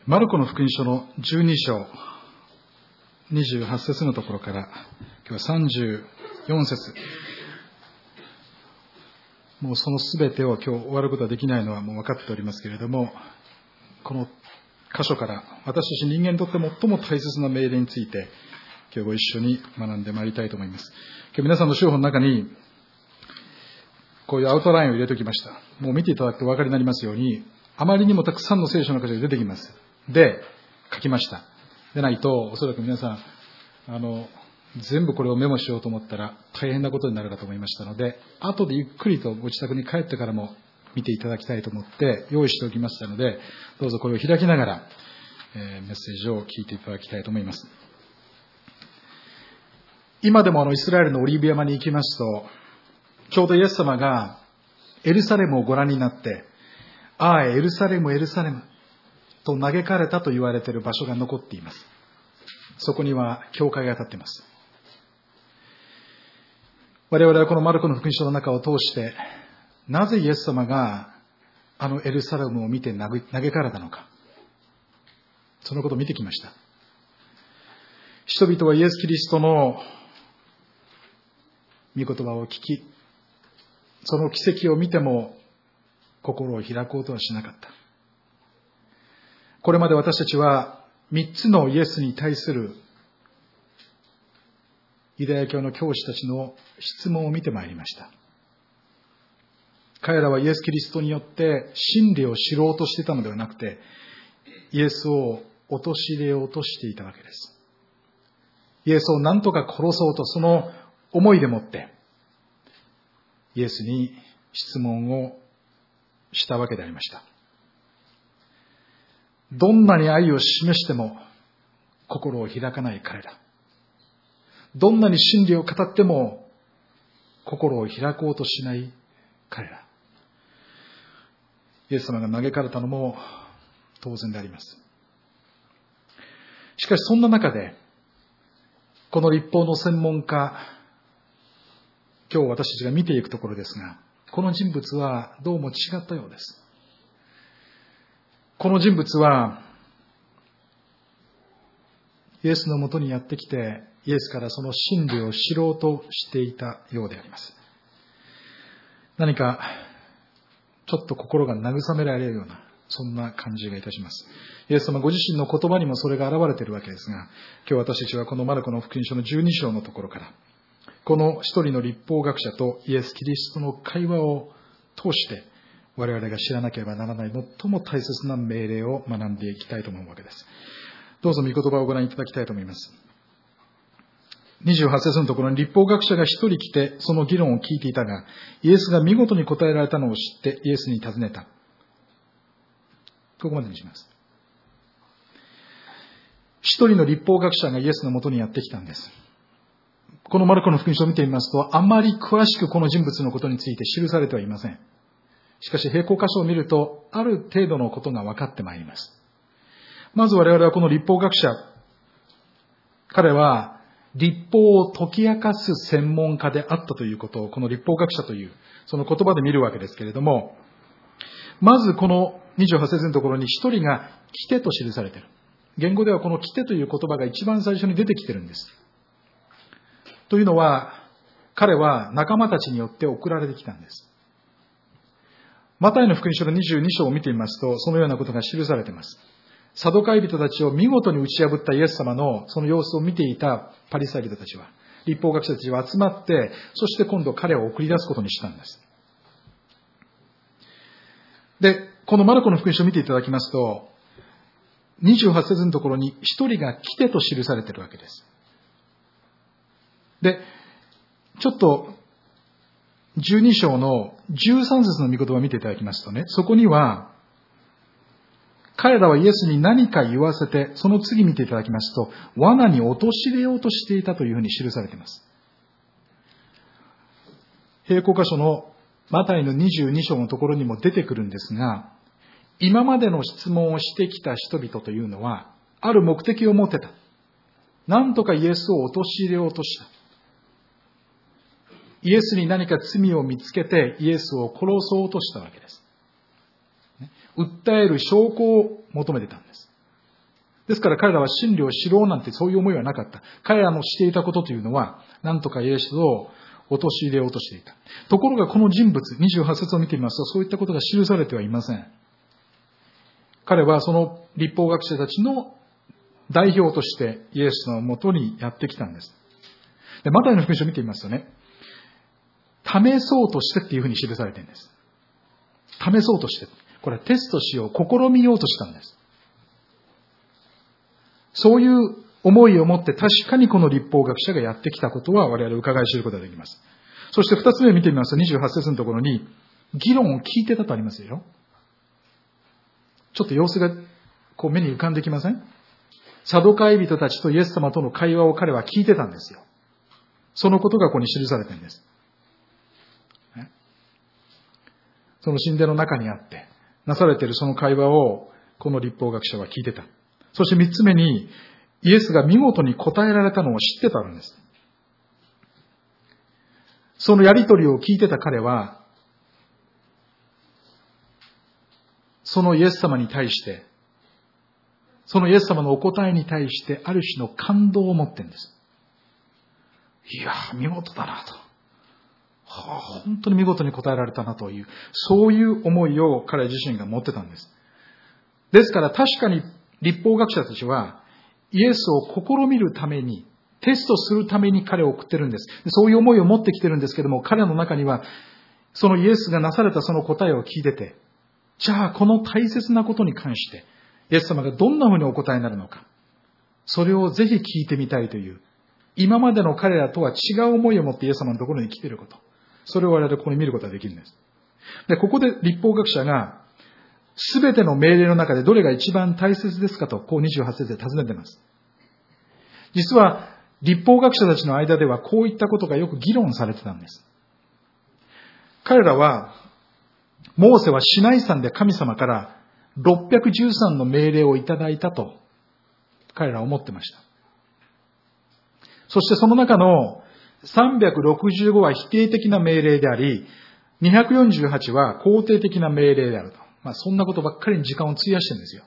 マルコの福音書の12章28節のところから今日は34節、もうそのすべてを今日終わることはできないのはもう分かっておりますけれども、この箇所から私たち人間にとって最も大切な命令について今日ご一緒に学んでまいりたいと思います。今日皆さんの書本の中にこういうアウトラインを入れておきました。もう見ていただくとお分かりになりますように、あまりにもたくさんの聖書の箇所が出てきます。で、書きました。でないと、おそらく皆さん、全部これをメモしようと思ったら大変なことになるかと思いましたので、後でゆっくりとご自宅に帰ってからも見ていただきたいと思って用意しておきましたので、どうぞこれを開きながら、メッセージを聞いていただきたいと思います。今でもイスラエルのオリーブ山に行きますと、ちょうどイエス様がエルサレムをご覧になって、ああ、エルサレム、エルサレムと嘆かれたと言われている場所が残っています。そこには教会が立っています。我々はこのマルコの福音書の中を通して、なぜイエス様がエルサレムを見て嘆かれたのか、そのことを見てきました。人々はイエス・キリストの御言葉を聞き、その奇跡を見ても心を開こうとはしなかった。これまで私たちは3つのイエスに対するユダヤ教の教師たちの質問を見てまいりました。彼らはイエス・キリストによって真理を知ろうとしていたのではなくて、イエスを陥れようとしていたわけです。イエスを何とか殺そうと、その思いでもってイエスに質問をしたわけでありました。どんなに愛を示しても心を開かない彼ら。どんなに真理を語っても心を開こうとしない彼ら。イエス様が嘆かれたのも当然であります。しかしそんな中で、この律法の専門家、今日私たちが見ていくところですが、この人物はどうも違ったようです。この人物はイエスのもとにやってきて、イエスからその真理を知ろうとしていたようであります。何かちょっと心が慰められるような、そんな感じがいたします。イエス様ご自身の言葉にもそれが現れているわけですが、今日私たちはこのマルコの福音書の12章のところから、この一人の律法学者とイエス・キリストの会話を通して我々が知らなければならない最も大切な命令を学んでいきたいと思うわけです。どうぞ御言葉をご覧いただきたいと思います。28節のところに、律法学者が一人来てその議論を聞いていたが、イエスが見事に答えられたのを知ってイエスに尋ねた。ここまでにします。一人の律法学者がイエスのもとにやってきたんです。このマルコの福音書を見てみますと、あまり詳しくこの人物のことについて記されてはいません。しかし並行箇所を見ると、ある程度のことが分かってまいります。まず我々はこの律法学者、彼は律法を解き明かす専門家であったということを、この律法学者というその言葉で見るわけですけれども、まずこの28節のところに一人が来てと記されている。言語ではこの来てという言葉が一番最初に出てきているんです。というのは、彼は仲間たちによって送られてきたんです。マタイの福音書の22章を見てみますと、そのようなことが記されています。サドカイ人たちを見事に打ち破ったイエス様のその様子を見ていたパリサイ人たちは、律法学者たちは集まって、そして今度彼を送り出すことにしたんです。で、このマルコの福音書を見ていただきますと、28節のところに一人が来てと記されているわけです。で、ちょっと12章の13節の御言葉を見ていただきますとね、そこには彼らはイエスに何か言わせて、その次見ていただきますと、罠に陥れようとしていたというふうに記されています。並行箇所のマタイの22章のところにも出てくるんですが、今までの質問をしてきた人々というのは、ある目的を持ってた。なんとかイエスを陥れようとした。イエスに何か罪を見つけてイエスを殺そうとしたわけです。訴える証拠を求めてたんです。 ですから彼らは真理を知ろうなんてそういう思いはなかった。彼らのしていたことというのは、なんとかイエスを陥れようとしていた。ところがこの人物、28節を見てみますと、そういったことが記されてはいません。彼はその律法学者たちの代表としてイエスのもとにやってきたんです。で、マタイの福音書を見てみますとね、試そうとしてっていうふうに記されているんです。試そうとして。これはテストしよう、試みようとしたんです。そういう思いを持って確かにこの律法学者がやってきたことは我々伺い知ることができます。そして二つ目を見てみますと28節のところに議論を聞いてたとありますでしょ。ちょっと様子がこう目に浮かんできません？サドカイ人たちとイエス様との会話を彼は聞いてたんですよ。そのことがここに記されているんです。その神殿の中にあってなされているその会話をこの律法学者は聞いてた。そして三つ目にイエスが見事に答えられたのを知ってたんです。そのやりとりを聞いてた彼はそのイエス様に対して、そのイエス様のお答えに対してある種の感動を持っているんです。いやー、見事だなと。本当に見事に答えられたなという、そういう思いを彼自身が持ってたんです。ですから確かに律法学者たちはイエスを試みるために、テストするために彼を送ってるんです。そういう思いを持ってきてるんですけども、彼の中にはそのイエスがなされたその答えを聞いてて、じゃあこの大切なことに関してイエス様がどんなふうにお答えになるのか、それをぜひ聞いてみたいという、今までの彼らとは違う思いを持ってイエス様のところに来ていること、それを我々ここに見ることができるんです。で、ここで律法学者がすべての命令の中でどれが一番大切ですかと、こう28節で尋ねています。実は律法学者たちの間ではこういったことがよく議論されてたんです。彼らはモーセはシナイ山で神様から613の命令をいただいたと彼らは思ってました。そしてその中の365は否定的な命令であり、248は肯定的な命令であると。そんなことばっかりに時間を費やしてるんですよ。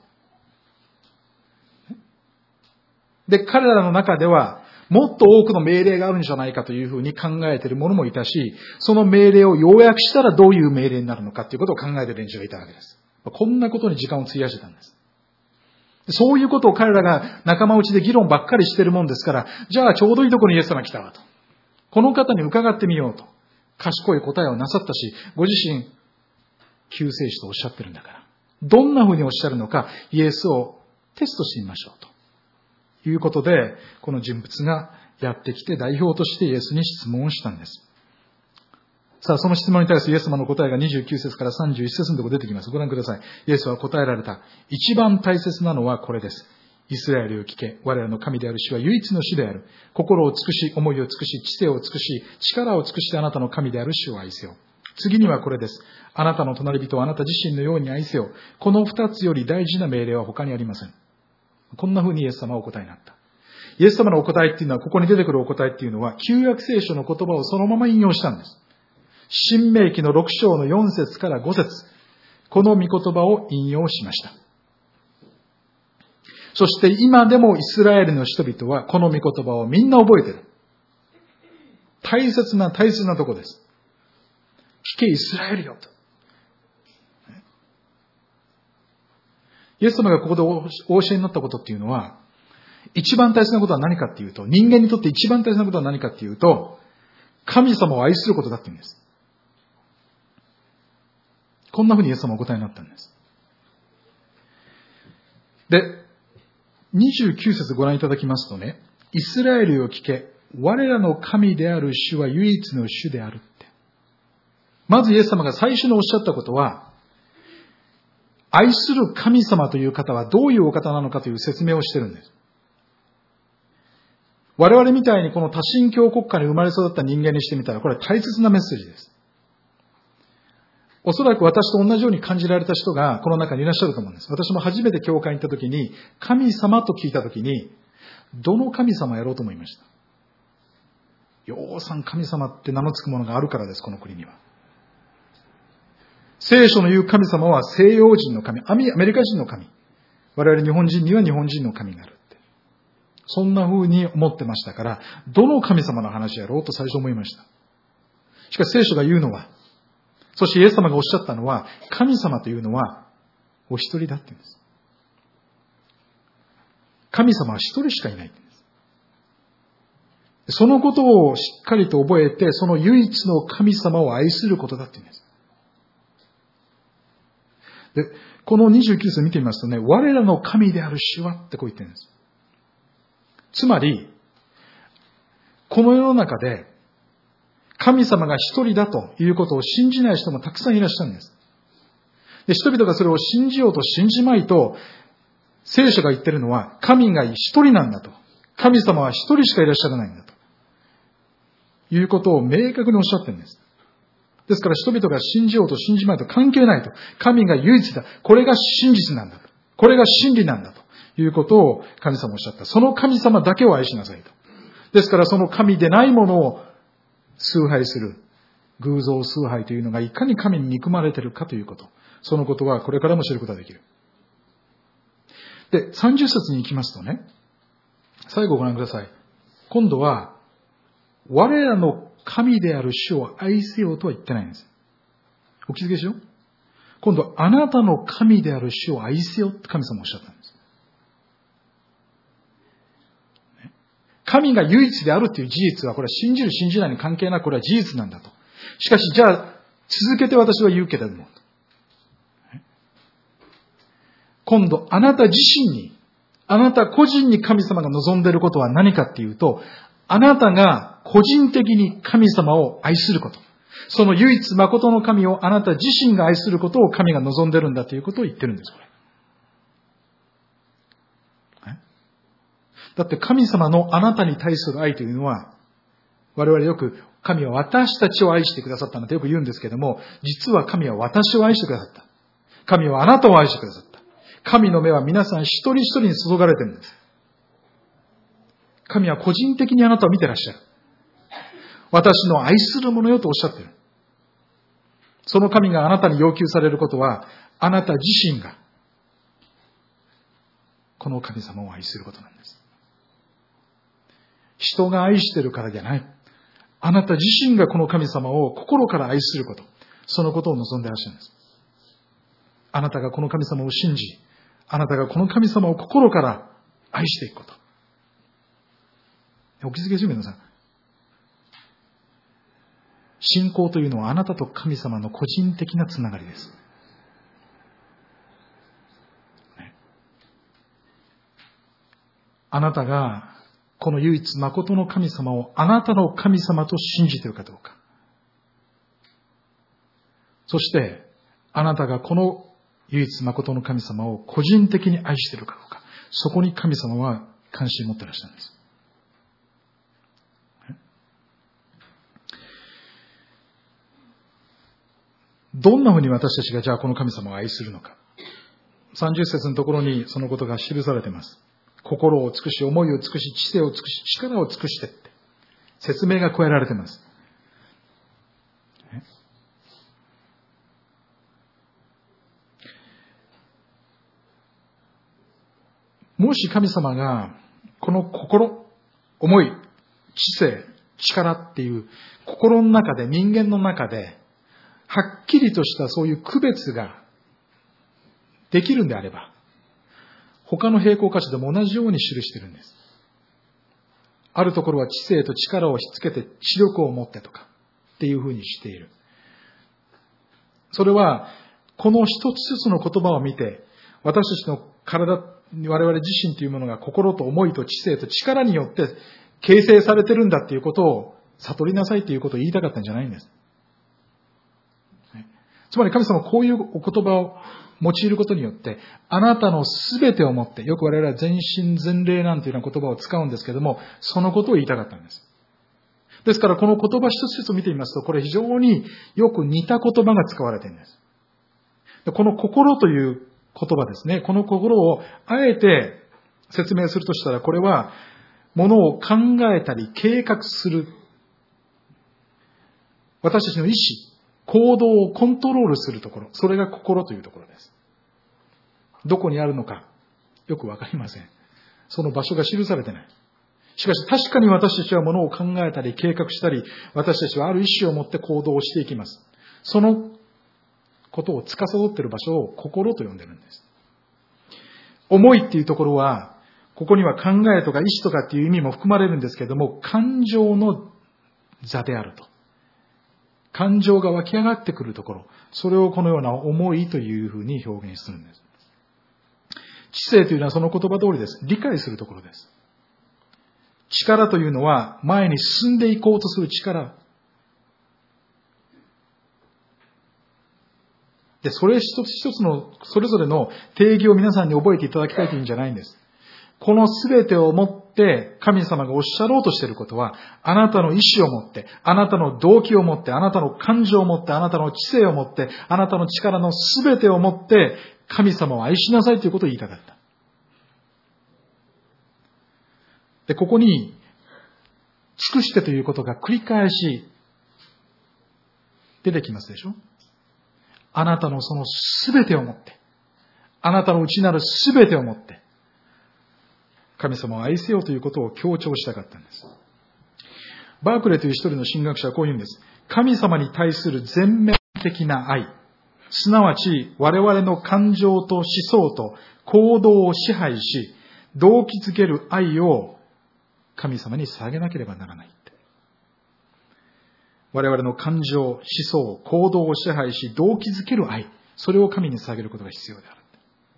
で、彼らの中ではもっと多くの命令があるんじゃないかというふうに考えている者もいたし、その命令を要約したらどういう命令になるのかということを考えている連中がいたわけです。こんなことに時間を費やしてたんです。そういうことを彼らが仲間内で議論ばっかりしているもんですから、じゃあちょうどいいところにイエス様来たわと。この方に伺ってみようと。賢い答えをなさったし、ご自身、救世主とおっしゃってるんだから。どんなふうにおっしゃるのか、イエスをテストしてみましょうということで、この人物がやってきて代表としてイエスに質問をしたんです。さあ、その質問に対するイエス様の答えが29節から31節のところ出てきます。ご覧ください。イエスは答えられた。一番大切なのはこれです。イスラエルを聞け。我らの神である主は唯一の主である。心を尽くし、思いを尽くし、知性を尽くし、力を尽くしてあなたの神である主を愛せよ。次にはこれです。あなたの隣人をあなた自身のように愛せよ。この二つより大事な命令は他にありません。こんな風にイエス様はお答えになった。イエス様のお答えっていうのは、ここに出てくるお答えっていうのは、旧約聖書の言葉をそのまま引用したんです。申命記の6章の4節から5節、この御言葉を引用しました。そして今でもイスラエルの人々はこの御言葉をみんな覚えている。大切なところです。聞けイスラエルよと。イエス様がここでお教えになったことっていうのは、一番大切なことは何かっていうと、人間にとって一番大切なことは何かっていうと、神様を愛することだっていうんです。こんなふうにイエス様はお答えになったんです。で、29節ご覧いただきますとね、イスラエルを聞け、我らの神である主は唯一の主であるって。まずイエス様が最初におっしゃったことは、愛する神様という方はどういうお方なのかという説明をしているんです。我々みたいにこの多神教国家に生まれ育った人間にしてみたら、これは大切なメッセージです。おそらく私と同じように感じられた人がこの中にいらっしゃると思うんです。私も初めて教会に行った時に、神様と聞いた時に、どの神様やろうと思いました。ようさん神様って名の付くものがあるからです、この国には。聖書の言う神様は西洋人の神、アメリカ人の神。 我々日本人には日本人の神があるって。そんな風に思ってましたから、どの神様の話やろうと最初思いました。しかし聖書が言うのは、そしてイエス様がおっしゃったのは、神様というのはお一人だって言うんです。神様は一人しかいないんです。そのことをしっかりと覚えて、その唯一の神様を愛することだって言うんです。で、この29節見てみますとね、我らの神である主はってこう言ってるんです。つまり、この世の中で神様が一人だということを信じない人もたくさんいらっしゃるんです。で、人々がそれを信じようと信じまいと、聖書が言ってるのは神が一人なんだと。神様は一人しかいらっしゃらないんだと。いうことを明確におっしゃってるんです。ですから人々が信じようと信じまいと関係ないと。神が唯一だ。これが真実なんだと。これが真理なんだということを神様おっしゃった。その神様だけを愛しなさいと。ですからその神でないものを崇拝する。偶像崇拝というのがいかに神に憎まれているかということ。そのことはこれからも知ることができる。で、30節に行きますとね、最後ご覧ください。今度は、我らの神である主を愛せよとは言ってないんです。お気づきでしょ？今度はあなたの神である主を愛せよって神様おっしゃったんです。神が唯一であるという事実は、これは信じる信じないに関係なく、これは事実なんだと。しかし、じゃあ、続けて私は言うけれども、今度、あなた自身に、あなた個人に神様が望んでいることは何かっていうと、あなたが個人的に神様を愛すること。その唯一誠の神をあなた自身が愛することを神が望んでいるんだということを言ってるんです、これ。だって神様のあなたに対する愛というのは、我々よく神は私たちを愛してくださったなんてよく言うんですけども、実は神は私を愛してくださった。神はあなたを愛してくださった。神の目は皆さん一人一人に注がれてるんです。神は個人的にあなたを見てらっしゃる。私の愛する者よとおっしゃっている。その神があなたに要求されることは、あなた自身がこの神様を愛することなんです。人が愛しているからじゃない。あなた自身がこの神様を心から愛すること。そのことを望んでいらっしゃるんです。あなたがこの神様を信じ、あなたがこの神様を心から愛していくこと。お気づきでしょう皆さん。信仰というのはあなたと神様の個人的なつながりです。あなたがこの唯一誠の神様をあなたの神様と信じているかどうか。そしてあなたがこの唯一誠の神様を個人的に愛しているかどうか。そこに神様は関心を持っていらっしゃるんです。どんなふうに私たちがじゃあこの神様を愛するのか。30節のところにそのことが記されています。心を尽くし、思いを尽くし、知性を尽くし、力を尽くしてって説明が加えられています。もし神様がこの心、思い、知性、力っていう心の中で、人間の中ではっきりとしたそういう区別ができるんであれば、他の並行箇所でも同じように記しているんです。あるところは知性と力をしつけて知力を持ってとかっていうふうにしている。それはこの一つずつの言葉を見て、私たちの体、我々自身というものが心と思いと知性と力によって形成されているんだっていうことを悟りなさいということを言いたかったんじゃないんです。つまり神様はこういうお言葉を用いることによって、あなたのすべてをもって、よく我々は全身全霊なんていうような言葉を使うんですけれども、そのことを言いたかったんです。ですからこの言葉一つ一つ見てみますと、これ非常によく似た言葉が使われているんです。この心という言葉ですね、この心をあえて説明するとしたら、これは物を考えたり計画する、私たちの意志、行動をコントロールするところ、それが心というところです。どこにあるのか、 よくわかりません。その場所が記されてない。しかし確かに私たちは物を考えたり計画したり、私たちはある意思を持って行動をしていきます。そのことを司っている場所を心と呼んでいるんです。思いっていうところは、ここには考えとか意志とかっていう意味も含まれるんですけれども、感情の座であると。感情が湧き上がってくるところ、それをこのような思いというふうに表現するんです。知性というのはその言葉通りです。理解するところです。力というのは前に進んでいこうとする力。で、それ一つ一つのそれぞれの定義を皆さんに覚えていただきたいというんじゃないんです。このすべてをもって神様がおっしゃろうとしていることは、あなたの意志を持って、あなたの動機を持って、あなたの感情を持って、あなたの知性を持って、あなたの力のすべてを持って、神様を愛しなさいということを言いたかった。で、ここに、尽くしてということが繰り返し出てきますでしょ。あなたのそのすべてを持って、あなたの内なるすべてを持って、神様を愛せよということを強調したかったんです。バークレーという一人の神学者はこう言うんです。神様に対する全面的な愛、すなわち我々の感情と思想と行動を支配し、動機づける愛を神様に捧げなければならない。我々の感情、思想、行動を支配し、動機づける愛、それを神に捧げることが必要である。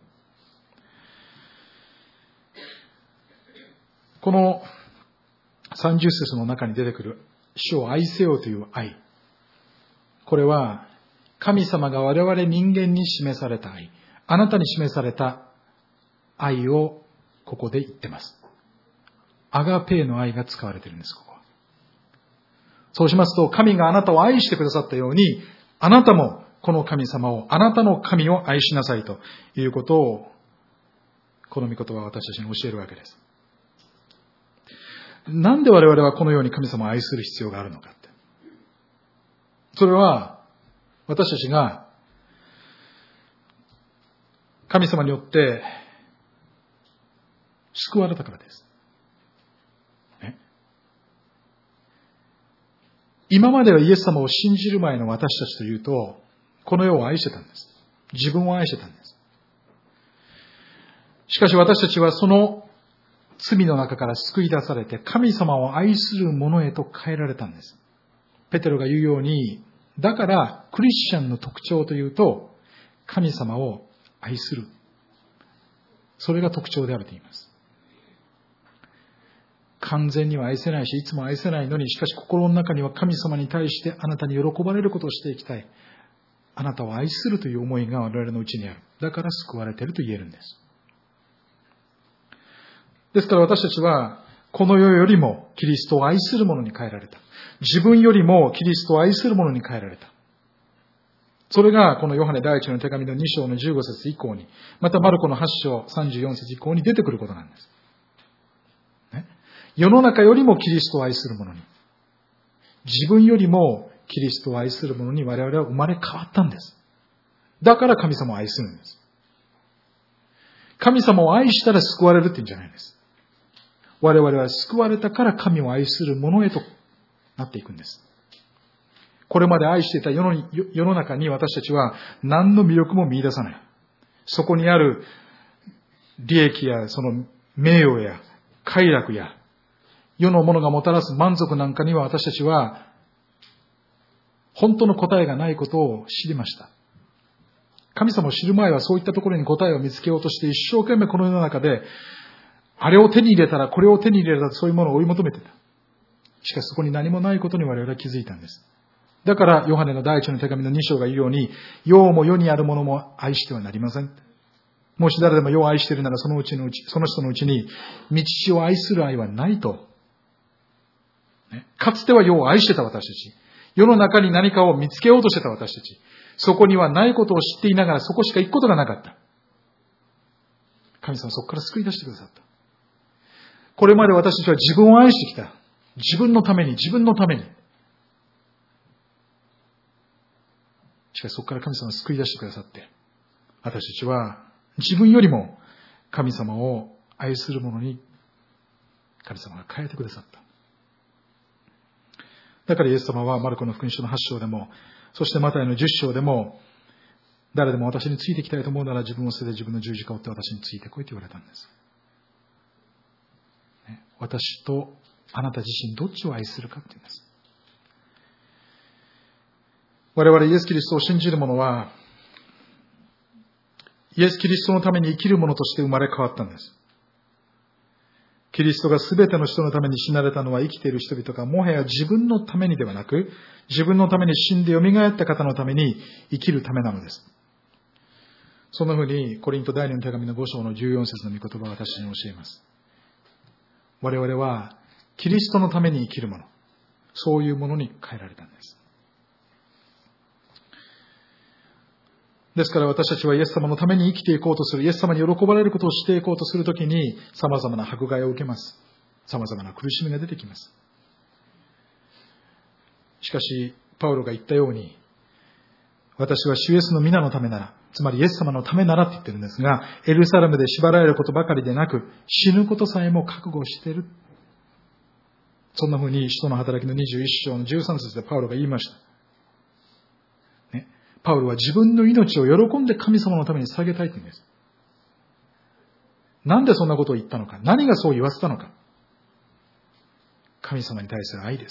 この30節の中に出てくる主を愛せよという愛。これは神様が我々人間に示された愛。あなたに示された愛をここで言ってます。アガペーの愛が使われているんです、ここは。そうしますと、神があなたを愛してくださったように、あなたもこの神様を、あなたの神を愛しなさいということを、この御言葉は私たちに教えるわけです。なんで我々はこのように神様を愛する必要があるのかって。それは、私たちが神様によって救われたからです。ね、今まではイエス様を信じる前の私たちというと、この世を愛してたんです。自分を愛してたんです。しかし私たちはその罪の中から救い出されて、神様を愛する者へと変えられたんです。ペテロが言うように、だからクリスチャンの特徴というと、神様を愛する。それが特徴であると言います。完全には愛せないし、いつも愛せないのに、しかし心の中には神様に対してあなたに喜ばれることをしていきたい。あなたを愛するという思いが我々のうちにある。だから救われていると言えるんです。ですから私たちは、この世よりもキリストを愛する者に変えられた。自分よりもキリストを愛する者に変えられた。それがこのヨハネ第一の手紙の2章の15節以降に、またマルコの8章34節以降に出てくることなんです。ね、世の中よりもキリストを愛する者に、自分よりもキリストを愛する者に我々は生まれ変わったんです。だから神様を愛するんです。神様を愛したら救われるって言うんじゃないんです。我々は救われたから神を愛する者へとなっていくんです。これまで愛していた世の中に私たちは何の魅力も見出さない。そこにある利益やその名誉や快楽や世のものがもたらす満足なんかには私たちは本当の答えがないことを知りました。神様を知る前はそういったところに答えを見つけようとして一生懸命この世の中であれを手に入れたらこれを手に入れたらそういうものを追い求めてた。しかしそこに何もないことに我々は気づいたんです。だからヨハネの第一の手紙の2章が言うように、世も世にあるものも愛してはなりません。もし誰でも世を愛しているならその人のうちに御父を愛する愛はないと。かつては世を愛してた私たち。世の中に何かを見つけようとしてた私たち。そこにはないことを知っていながらそこしか行くことがなかった。神様はそこから救い出してくださった。これまで私たちは自分を愛してきた。自分のために。しかしそこから神様は救い出してくださって、私たちは自分よりも神様を愛する者に神様が変えてくださった。だからイエス様はマルコの福音書の8章でも、そしてマタイの10章でも、誰でも私についてきたいと思うなら自分を捨てて自分の十字架を追って私についてこいと言われたんです。私とあなた自身どっちを愛するかって言うんです。我々イエス・キリストを信じる者は、イエス・キリストのために生きる者として生まれ変わったんです。キリストがすべての人のために死なれたのは生きている人々がもはや自分のためにではなく、自分のために死んで蘇った方のために生きるためなのです。そんなふうにコリント第2の手紙の5章の14節の御言葉を私に教えます。我々はキリストのために生きる者、そういうものに変えられたんです。ですから私たちはイエス様のために生きていこうとする、イエス様に喜ばれることをしていこうとするときに様々な迫害を受けます。様々な苦しみが出てきます。しかし、パウロが言ったように、私は主イエスの皆のためなら、つまりイエス様のためならって言ってるんですが、エルサレムで縛られることばかりでなく、死ぬことさえも覚悟している。そんな風に使徒の働きの21章の13節でパウロが言いました。ね、パウロは自分の命を喜んで神様のために捧げたいって言うんです。なんでそんなことを言ったのか、何がそう言わせたのか。神様に対する愛です。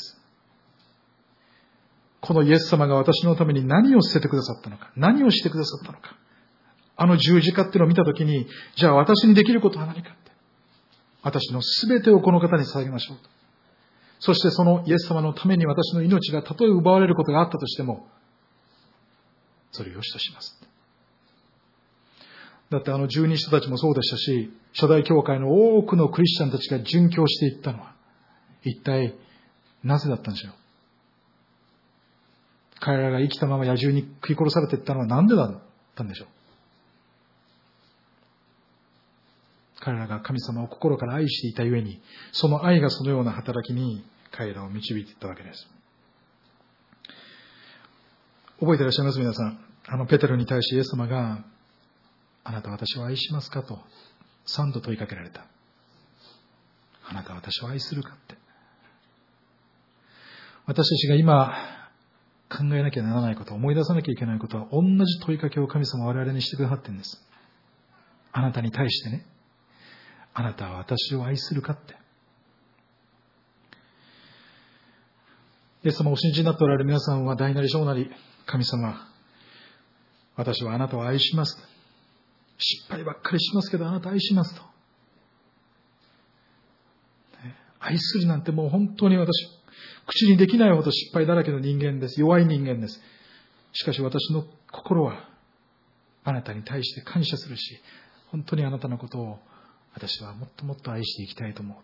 このイエス様が私のために何を捨ててくださったのか、何をしてくださったのか。あの十字架っていうのを見たときに、じゃあ私にできることは何かって。私のすべてをこの方に捧げましょうと。そしてそのイエス様のために私の命がたとえ奪われることがあったとしても、それを良しとします。だってあの十二使徒たちもそうでしたし、初代教会の多くのクリスチャンたちが殉教していったのは、一体なぜだったんでしょう。彼らが生きたまま野獣に食い殺されていったのは何でだったんでしょう。彼らが神様を心から愛していたゆえに、その愛がそのような働きに彼らを導いていったわけです。覚えていらっしゃいます皆さん。ペテロに対してイエス様が、あなたは私を愛しますかと3度問いかけられた。あなたは私を愛するかって。私たちが今考えなきゃならないこと、思い出さなきゃいけないことは、同じ問いかけを神様は我々にしてくださっているんです。あなたに対してね、あなたは私を愛するかって。イエス様をお信じになっておられる皆さんは、大なり小なり、神様、私はあなたを愛します。失敗ばっかりしますけど、あなたを愛しますと。愛するなんてもう本当に私、口にできないほど失敗だらけの人間です。弱い人間です。しかし私の心はあなたに対して感謝するし、本当にあなたのことを私はもっともっと愛していきたいと思うって。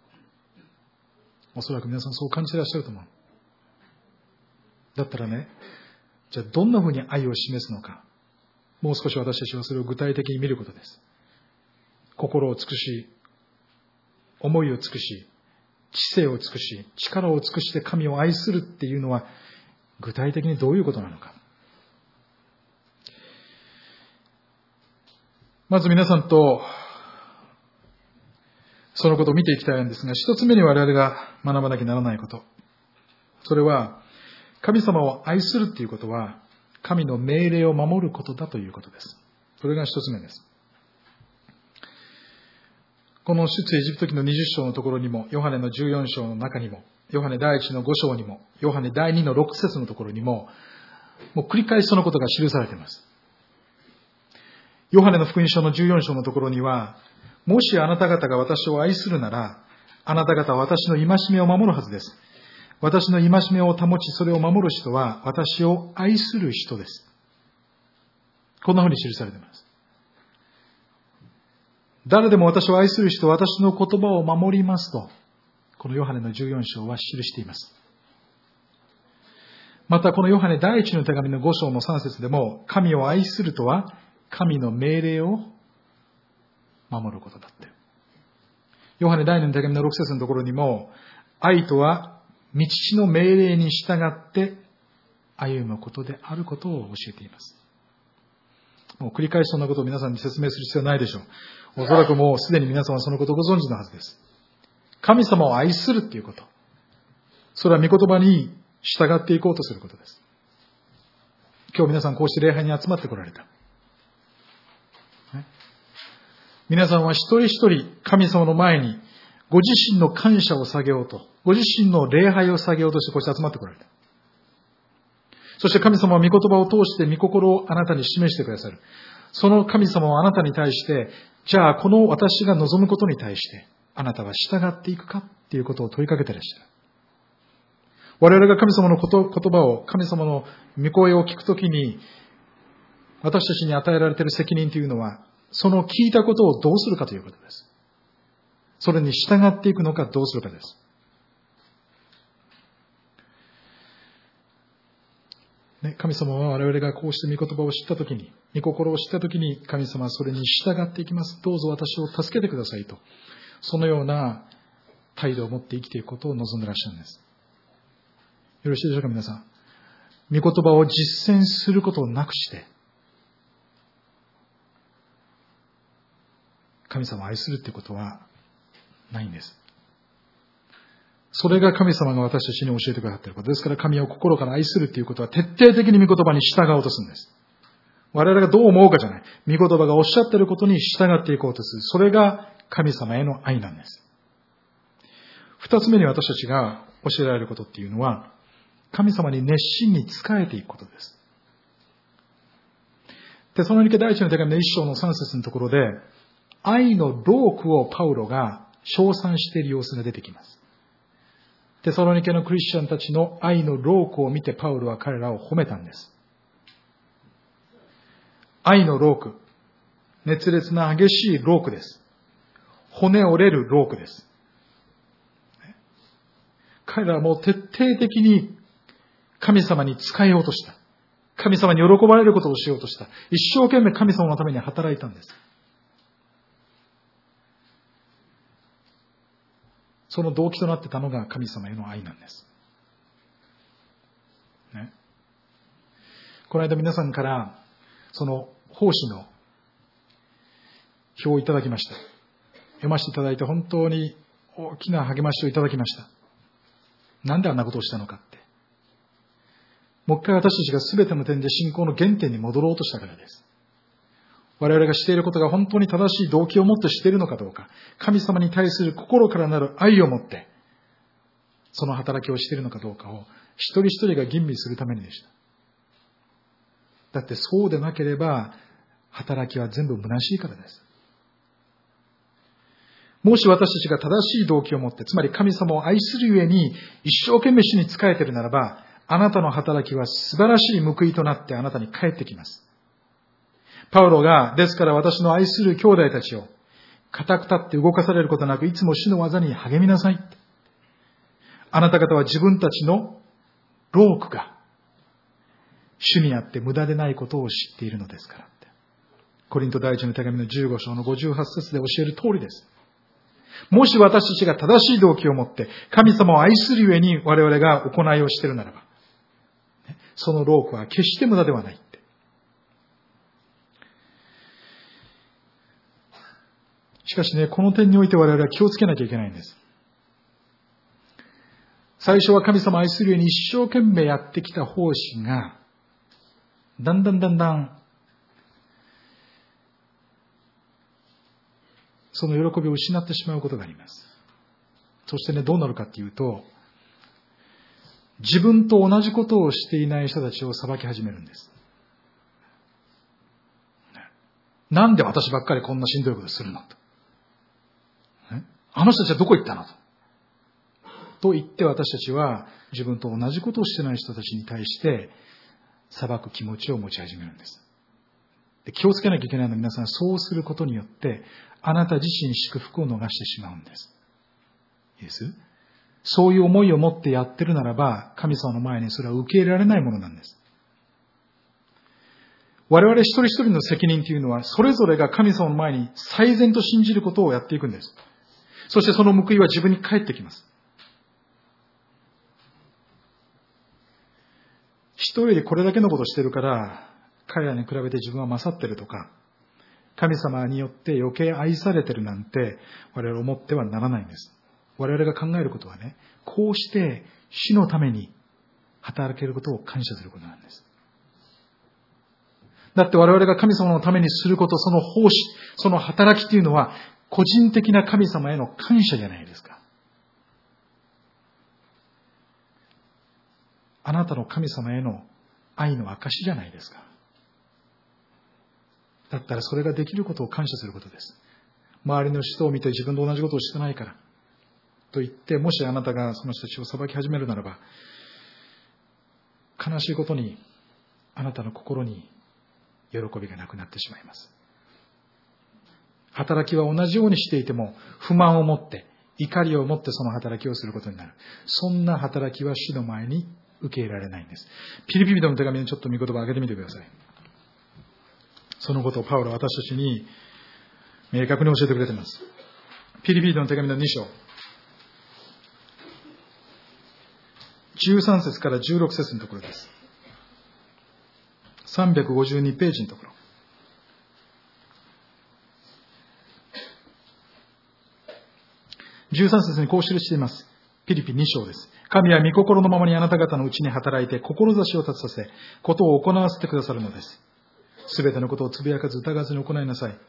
おそらく皆さんそう感じていらっしゃると思う。だったらね、じゃあどんなふうに愛を示すのか。もう少し私たちはそれを具体的に見ることです。心を尽くし、思いを尽くし、知性を尽くし、力を尽くして神を愛するっていうのは、具体的にどういうことなのか。まず皆さんと、そのことを見ていきたいんですが、一つ目に我々が学ばなきゃならないこと。それは、神様を愛するっていうことは、神の命令を守ることだということです。それが一つ目です。この出エジプト記の20章のところにも、ヨハネの14章の中にも、ヨハネ第1の5章にも、ヨハネ第2の6節のところにも、もう繰り返しそのことが記されています。ヨハネの福音書の14章のところには、もしあなた方が私を愛するなら、あなた方は私の戒めを守るはずです。私の戒めを保ち、それを守る人は私を愛する人です。こんなふうに記されています。誰でも私を愛する人は私の言葉を守りますと、このヨハネの14章は記しています。またこのヨハネ第一の手紙の5章の3節でも、神を愛するとは神の命令を守ることだって。ヨハネ第2の手紙の6節のところにも、愛とは道の命令に従って歩むことであることを教えています。 もう繰り返しそんなことを皆さんに説明する必要はないでしょう。おそらくもうすでに皆さんはそのことをご存知のはずです。神様を愛するっていうこと。それは御言葉に従っていこうとすることです。今日皆さんこうして礼拝に集まってこられた。皆さんは一人一人神様の前にご自身の感謝を捧げようと、ご自身の礼拝を捧げようとしてこうして集まってこられた。そして神様は御言葉を通して御心をあなたに示してくださる。その神様はあなたに対して、じゃあこの私が望むことに対してあなたは従っていくかっていうことを問いかけていらっしゃる。我々が神様の言葉を、神様の御声を聞くときに、私たちに与えられている責任というのは、その聞いたことをどうするかということです。それに従っていくのかどうするかです。神様は我々がこうして御言葉を知ったときに、御心を知ったときに、神様はそれに従っていきます。どうぞ私を助けてくださいと。そのような態度を持って生きていくことを望んでいらっしゃるんです。よろしいでしょうか、皆さん。御言葉を実践することをなくして、神様を愛するということはないんです。それが神様が私たちに教えてくださっていることですから、神を心から愛するということは徹底的に御言葉に従おうとするんです。我々がどう思うかじゃない。御言葉がおっしゃっていることに従っていこうとする。それが神様への愛なんです。二つ目に私たちが教えられることっていうのは、神様に熱心に仕えていくことです。テサロニケ第一の手紙の1章の3節のところで、愛の労苦をパウロが称賛している様子が出てきます。テサロニケのクリスチャンたちの愛の労苦を見てパウロは彼らを褒めたんです。愛の労苦、熱烈な激しい労苦です。骨折れる労苦です。彼らはもう徹底的に神様に仕えようとした。神様に喜ばれることをしようとした。一生懸命神様のために働いたんです。その動機となってたのが神様への愛なんです。ね、この間皆さんからその奉仕の表をいただきました。読ませていただいて本当に大きな励ましをいただきました。なんであんなことをしたのかって。もう一回私たちが全ての点で信仰の原点に戻ろうとしたからです。我々がしていることが本当に正しい動機を持ってしているのかどうか、神様に対する心からなる愛を持って、その働きをしているのかどうかを一人一人が吟味するためにでした。だってそうでなければ、働きは全部虚しいからです。もし私たちが正しい動機を持って、つまり神様を愛するゆえに一生懸命主に仕えているならば、あなたの働きは素晴らしい報いとなってあなたに返ってきます。パウロが、ですから私の愛する兄弟たちを、固く立って動かされることなく、いつも主の技に励みなさい。あなた方は自分たちの労苦が、主にあって無駄でないことを知っているのですからって。コリント第一の手紙の15章の58節で教える通りです。もし私たちが正しい動機を持って、神様を愛するゆえに我々が行いをしているならば、その労苦は決して無駄ではない。しかしね、この点において我々は気をつけなきゃいけないんです。最初は神様を愛するように一生懸命やってきた奉仕が、だんだん、その喜びを失ってしまうことがあります。そしてね、どうなるかっていうと、自分と同じことをしていない人たちを裁き始めるんです。なんで私ばっかりこんなしんどいことするのと。あの人たちはどこ行ったのと言って私たちは自分と同じことをしてない人たちに対して裁く気持ちを持ち始めるんです。で、気をつけなきゃいけないのは皆さん、そうすることによってあなた自身祝福を逃してしまうんです。いいです？そういう思いを持ってやってるならば神様の前にそれは受け入れられないものなんです。我々一人一人の責任というのはそれぞれが神様の前に最善と信じることをやっていくんです。そしてその報いは自分に返ってきます。人よりこれだけのことをしてるから、 彼らに比べて自分は勝っているとか、神様によって余計愛されているなんて我々思ってはならないんです。我々が考えることはね、こうして主のために働けることを感謝することなんです。だって我々が神様のためにすること、その奉仕、その働きというのは個人的な神様への感謝じゃないですか。あなたの神様への愛の証じゃないですか。だったらそれができることを感謝することです。周りの人を見て自分と同じことをしてないからと言って、もしあなたがその人たちを裁き始めるならば、悲しいことにあなたの心に喜びがなくなってしまいます。働きは同じようにしていても不満を持って怒りを持ってその働きをすることになる。そんな働きは主の前に受け入れられないんです。ピリピリの手紙にちょっと御言葉を挙げてみてください。そのことをパウロは私たちに明確に教えてくれています。ピリピリの手紙の2章13節から16節のところです。352ページのところ。13節にこう記しています。ピリピ2章です。神は御心のままにあなた方のうちに働いて志を立てさせ、ことを行わせてくださるのです。すべてのことをつぶやかず疑わずに行いなさい。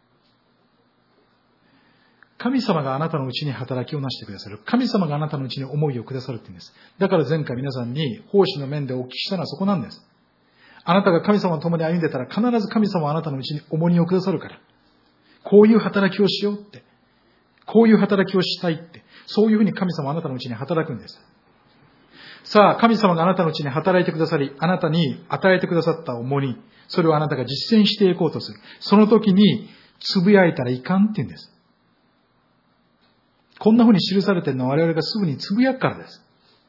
神様があなたのうちに働きをなしてくださる。神様があなたのうちに思いをくださるって言うんです。だから前回皆さんに奉仕の面でお聞きしたのはそこなんです。あなたが神様と共に歩んでたら必ず神様はあなたのうちに重荷をくださるから。こういう働きをしようって。こういう働きをしたいって。そういうふうに神様はあなたのうちに働くんです。さあ、神様があなたのうちに働いてくださり、あなたに与えてくださった重荷、それをあなたが実践していこうとする。その時に、つぶやいたらいかんって言うんです。こんなふうに記されているのは我々がすぐにつぶやくからです。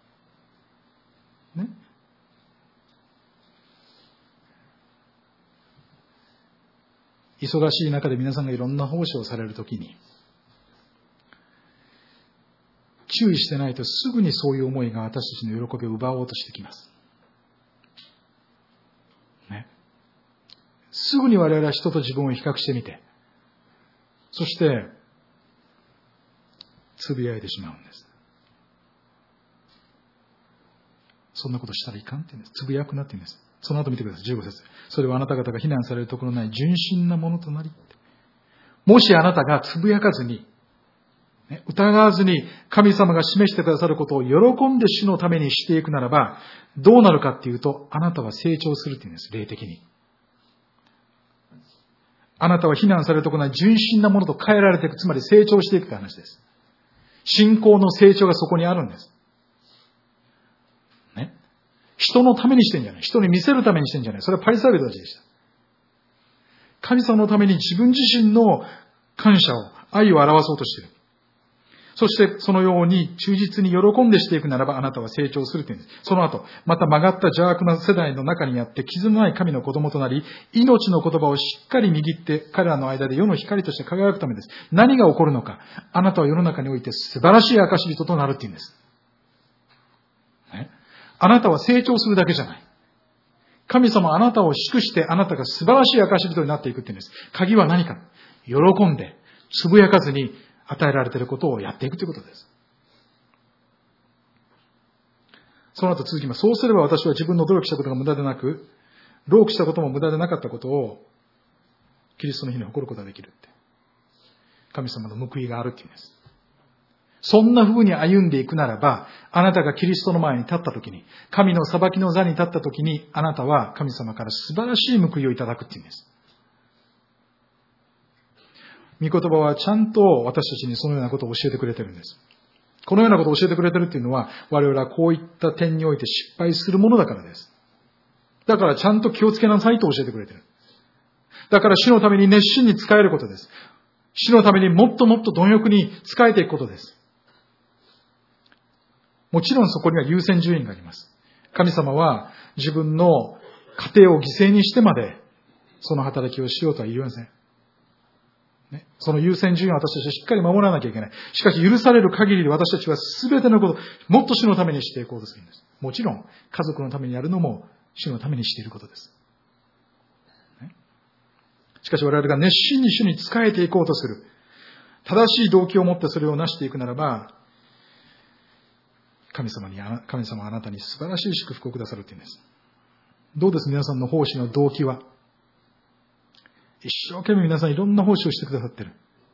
ね。忙しい中で皆さんがいろんな奉仕をされるときに、注意してないとすぐにそういう思いが私たちの喜びを奪おうとしてきます。ね。すぐに我々は人と自分を比較してみて、そして、つぶやいてしまうんです。そんなことしたらいかんって言うんです。つぶやくなって言うんです。その後見てください。15節。それはあなた方が非難されるところのない純真なものとなり。もしあなたがつぶやかずに、疑わずに神様が示してくださることを喜んで主のためにしていくならば、どうなるかっていうと、あなたは成長するって言うんです。霊的に。あなたは非難されるところのない純真なものと変えられていく。つまり成長していくという話です。信仰の成長がそこにあるんです。ね。人のためにしてんじゃない。人に見せるためにしてんじゃない。それはパリサイ人たちでした。神様のために自分自身の感謝を、愛を表そうとしている。そしてそのように忠実に喜んでしていくならばあなたは成長するというんです。その後、また曲がった邪悪な世代の中にあって傷のない神の子供となり、命の言葉をしっかり握って彼らの間で世の光として輝くためです。何が起こるのか。あなたは世の中において素晴らしい証人となるっていうんです。ね、あなたは成長するだけじゃない。神様はあなたを祝してあなたが素晴らしい証人になっていくっていうんです。鍵は何か。喜んで、つぶやかずに、与えられていることをやっていくということです。その後続きます。そうすれば私は自分の努力したことが無駄でなく、労苦したことも無駄でなかったことを、キリストの日に誇ることができるって。神様の報いがあるっていうんです。そんな風に歩んでいくならば、あなたがキリストの前に立ったときに、神の裁きの座に立ったときに、あなたは神様から素晴らしい報いをいただくっていうんです。御言葉はちゃんと私たちにそのようなことを教えてくれてるんです。このようなことを教えてくれてるっていうのは、我々はこういった点において失敗するものだからです。だからちゃんと気をつけなさいと教えてくれてる。だから主のために熱心に仕えることです。主のためにもっともっと貪欲に仕えていくことです。もちろんそこには優先順位があります。神様は自分の家庭を犠牲にしてまでその働きをしようとは言いません。ね、その優先順位を私たちはしっかり守らなきゃいけない。しかし許される限りで私たちは全てのこと、もっと主のためにしていこうとするんです。もちろん、家族のためにやるのも主のためにしていることです。 しかし我々が熱心に主に仕えていこうとする、正しい動機を持ってそれを成していくならば、神様はあなたに素晴らしい祝福をくださるというんです。どうです、皆さんの奉仕の動機は。一生懸命皆さんいろんな奉仕をしてくださっている。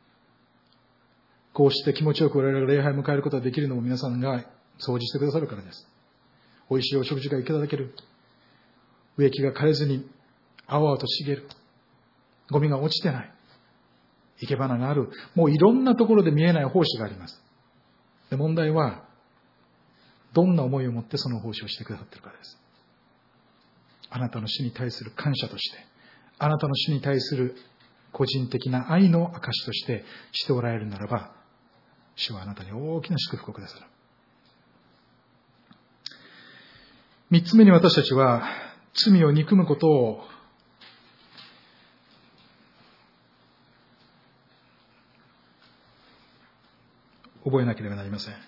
こうして気持ちよく我々が礼拝を迎えることができるのも皆さんが掃除してくださるからです。美味しいお食事がいただける。植木が枯れずに青々と茂る。ゴミが落ちてない。生け花がある。もういろんなところで見えない奉仕があります。で、問題は、どんな思いを持ってその奉仕をしてくださっているかです。あなたの主に対する感謝として、あなたの主に対する個人的な愛の証としてしておられるならば、主はあなたに大きな祝福をくださる。三つ目に私たちは罪を憎むことを覚えなければなりません。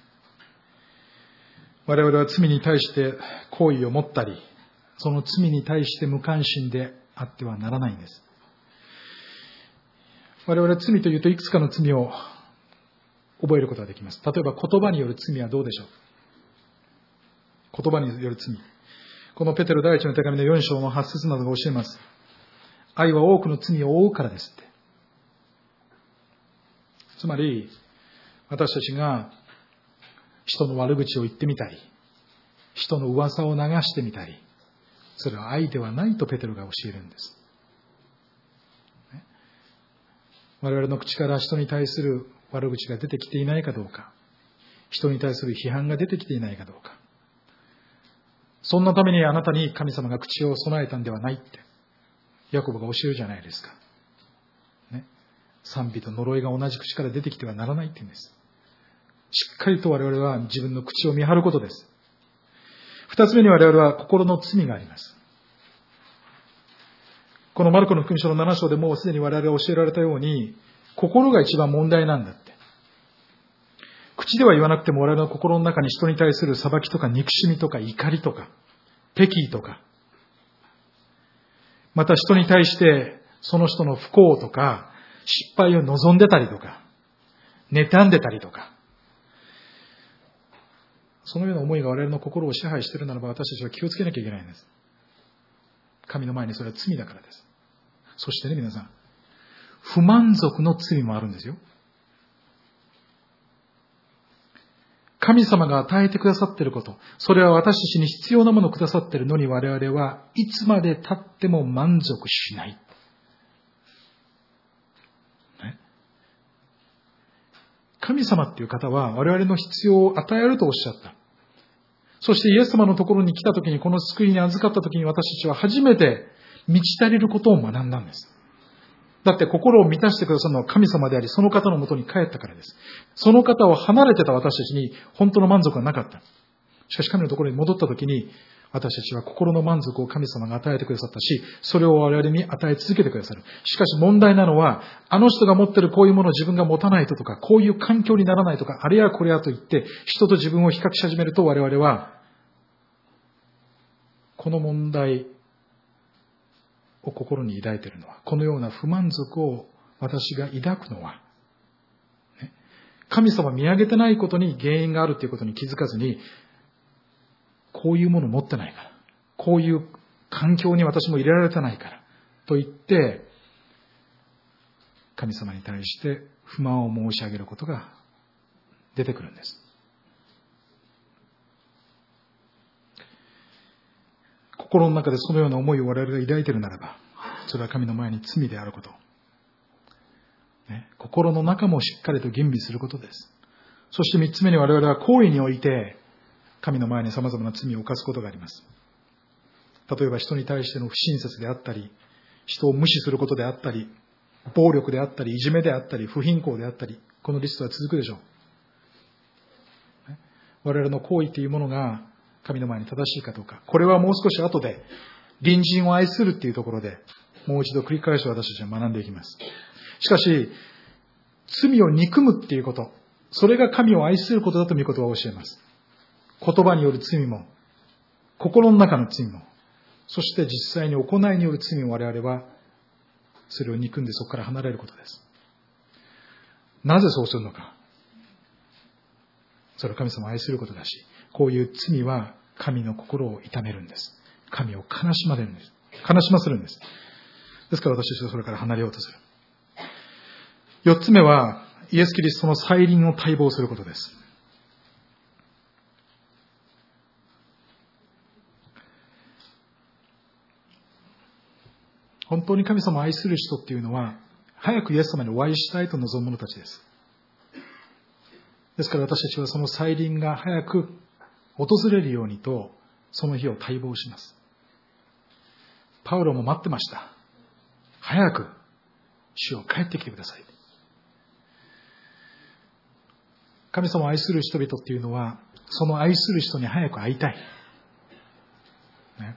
我々は罪に対して好意を持ったり、その罪に対して無関心であってはならないんです。我々は罪というといくつかの罪を覚えることができます。例えば言葉による罪はどうでしょう。言葉による罪。このペテロ第一の手紙の4章の8節などが教えます。愛は多くの罪を負うからですって。つまり、私たちが人の悪口を言ってみたり、人の噂を流してみたり、それは愛ではないとペテロが教えるんです。我々の口から人に対する悪口が出てきていないかどうか、人に対する批判が出てきていないかどうか、そんなためにあなたに神様が口を備えたんではないって、ヤコブが教えるじゃないですか。ね、賛美と呪いが同じ口から出てきてはならないって言うんです。しっかりと我々は自分の口を見張ることです。二つ目に我々は心の罪があります。このマルコの福音書の7章でもうすでに我々が教えられたように、心が一番問題なんだって。口では言わなくても我々の心の中に人に対する裁きとか憎しみとか怒りとか敵意とか、また人に対してその人の不幸とか失敗を望んでたりとか妬んでたりとか、そのような思いが我々の心を支配しているならば、私たちは気をつけなきゃいけないんです。神の前にそれは罪だからです。そしてね、皆さん、不満足の罪もあるんですよ。神様が与えてくださっていること、それは私たちに必要なものをくださっているのに、我々はいつまで経っても満足しない。ね、神様っていう方は我々の必要を与えるとおっしゃった。そしてイエス様のところに来たときに、この救いに預かったときに、私たちは初めて満ち足りることを学んだんです。だって心を満たしてくださるのは神様であり、その方のもとに帰ったからです。その方を離れてた私たちに本当の満足はなかった。しかし神のところに戻ったときに、私たちは心の満足を神様が与えてくださったし、それを我々に与え続けてくださる。しかし問題なのは、あの人が持っているこういうものを自分が持たないとか、こういう環境にならないとか、あれやこれやと言って、人と自分を比較し始めると、我々は、この問題を心に抱いているのは、このような不満足を私が抱くのは、神様見上げてないことに原因があるということに気づかずに、こういうものを持ってないから、こういう環境に私も入れられてないからと言って、神様に対して不満を申し上げることが出てくるんです。心の中でそのような思いを我々が抱いているならば、それは神の前に罪であること。心の中もしっかりと吟味することです。そして三つ目に我々は行為において、神の前に様々な罪を犯すことがあります。例えば人に対しての不親切であったり、人を無視することであったり、暴力であったり、いじめであったり、不貧困であったり、このリストは続くでしょう。我々の行為というものが神の前に正しいかどうか。これはもう少し後で、隣人を愛するっていうところで、もう一度繰り返し私たちは学んでいきます。しかし、罪を憎むっていうこと、それが神を愛することだと御言葉を教えます。言葉による罪も、心の中の罪も、そして実際に行いによる罪を我々はそれを憎んでそこから離れることです。なぜそうするのか。それは神様を愛することだし、こういう罪は神の心を痛めるんです。神を悲しませるんです。ですから私たちはそれから離れようとする。4つ目は、イエス・キリストの再臨を待望することです。本当に神様を愛する人っていうのは、早くイエス様にお会いしたいと望む者たちです。ですから私たちはその再臨が早く訪れるようにと、その日を待望します。パウロも待ってました。早く主よ帰ってきてください。神様を愛する人々っていうのは、その愛する人に早く会いたい。ね、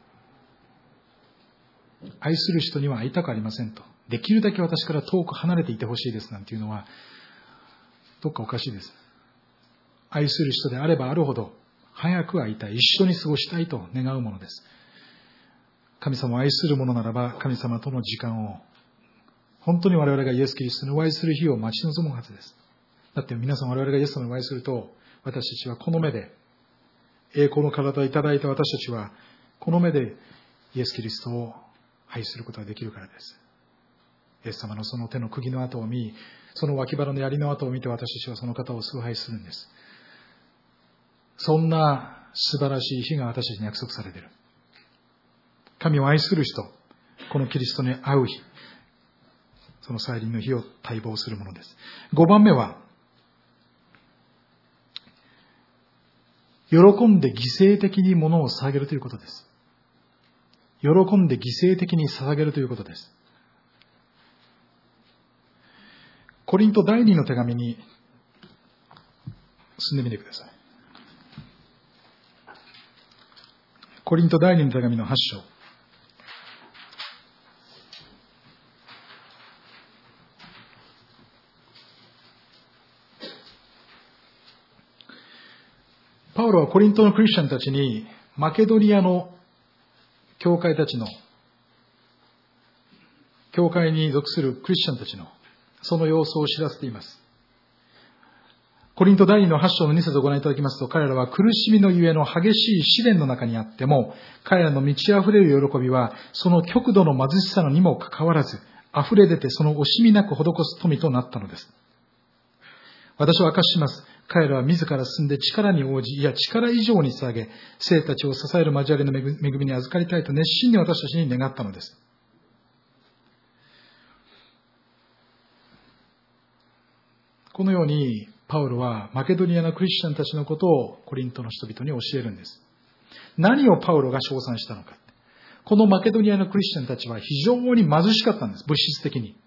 愛する人には会いたくありませんと。できるだけ私から遠く離れていてほしいですなんていうのは、どっかおかしいです。愛する人であればあるほど、早く会いたい、一緒に過ごしたいと願うものです。神様を愛する者ならば、神様との時間を、本当に我々がイエス・キリストにお会いする日を待ち望むはずです。だって皆さん我々がイエス様にお会いすると、私たちはこの目で、栄光の体をいただいた私たちは、この目でイエス・キリストを愛することができるからです。イエス様のその手の釘の跡を見、その脇腹の槍の跡を見て私たちはその方を崇拝するんです。そんな素晴らしい日が私たちに約束されている。神を愛する人、このキリストに会う日、その再臨の日を待望するものです。5番目は、喜んで犠牲的に物を捧げるということです。喜んで犠牲的に捧げるということです。コリント第2の手紙に進んでみてください。コリント第2の手紙の8章。パウロはコリントのクリスチャンたちに、マケドニアの教会たちの、教会に属するクリスチャンたちの、その様子を知らせています。コリント第2の8章の2節をご覧いただきますと、彼らは苦しみのゆえの激しい試練の中にあっても、彼らの満ち溢れる喜びは、その極度の貧しさのにもかかわらず、溢れ出てその惜しみなく施す富となったのです。私は明かしします。彼らは自ら進んで力に応じ、いや力以上に捧げ、生たちを支える交わりの恵みに預かりたいと熱心に私たちに願ったのです。このように、パウロはマケドニアのクリスチャンたちのことをコリントの人々に教えるんです。何をパウロが称賛したのか。このマケドニアのクリスチャンたちは非常に貧しかったんです。物質的に。